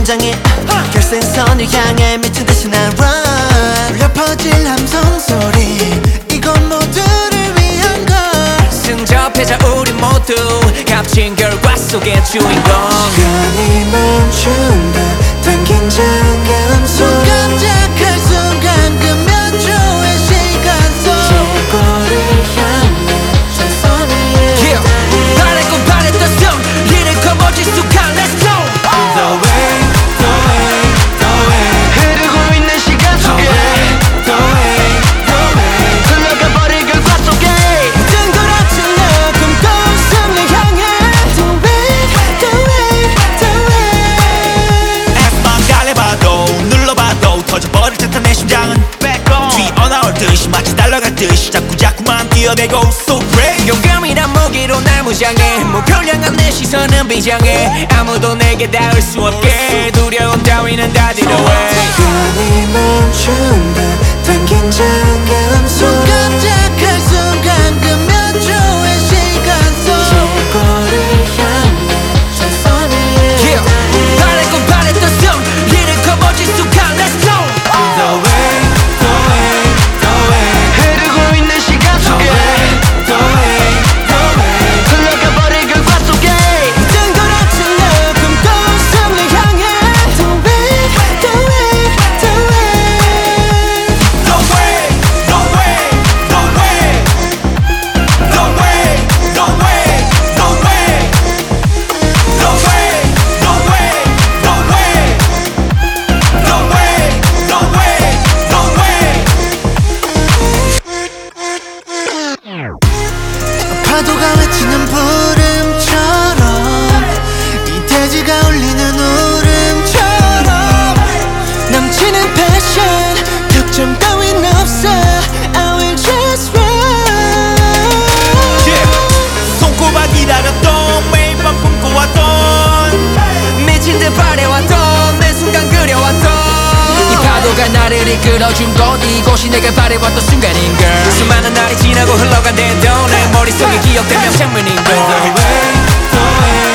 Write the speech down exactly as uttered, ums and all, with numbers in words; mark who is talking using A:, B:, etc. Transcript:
A: 심장이 결승선을 향해 미친 듯이 난 run. 울려 퍼질 함성 소리 이건 모두를 위한 것.
B: 승접해자 우리 모두 값진 결과 속의 주인공.
A: 시간이 멈춘 듯한 긴장감 속 깜짝할 순간 그 몇 초의 시간 속 최고를 향해 전선을
B: yeah. 바랬고 바랬던 숨 이를 거머쥘 수간 Let's go.
A: The way, the way, the way
C: 흐르고 있는 시간 속에
A: The way, the way
C: 흘러가 버린 결과 속에
A: 모든 걸 아찔러 꿈꿔온 승리 향해 The way, the way, the way
D: X만 달래봐도 눌러봐도 터져버릴 듯한 내 심장은 뛰어나올 듯이 마치 달려갈 듯이 자꾸 자꾸만 뛰어대고 So brave.
B: 용감이란 무기로 날 무장해 목표를 향한 내 시선은 비장해 아무도 내게 닿을 수 없게 두려움 따위는 다 뒤로해.
A: 시간이 멈춘 듯한 긴장감 속 깜짝할 순간 그 몇 초의 시간 속 최고를 향해 전선을
B: yeah. 바랬고 바랬던 숨 이를 거머쥘 수간 Let's go.
A: The way, the way, the way
C: 흐르고 있는 시간 속에
A: The way, the way
C: 흘러가 버린 결과 속에
A: 모든 걸 아찔러 꿈꿔온 승리 향해 The way, the way, the way
D: No way, no way, no way No way, no way, no way No way, no way, no way No way, no way, no way
A: 파도가 외치는 부름처럼 이 대지가 울리는 울음처럼 넘치는 패션 격정 따윈 없어 I will just run
D: yeah. 손꼽아 기다렸던 매일 밤 꿈꿔왔던
B: 미친 듯 바래왔던 내 순간 그려왔던 이 파도가 나를 이끌어준 곳 이곳이 내가 바래왔던 순간인 걸. 수많은 날이 지나고 흘러간대도 내 머릿속에 기억되면 장면인 걸.
A: The way, the way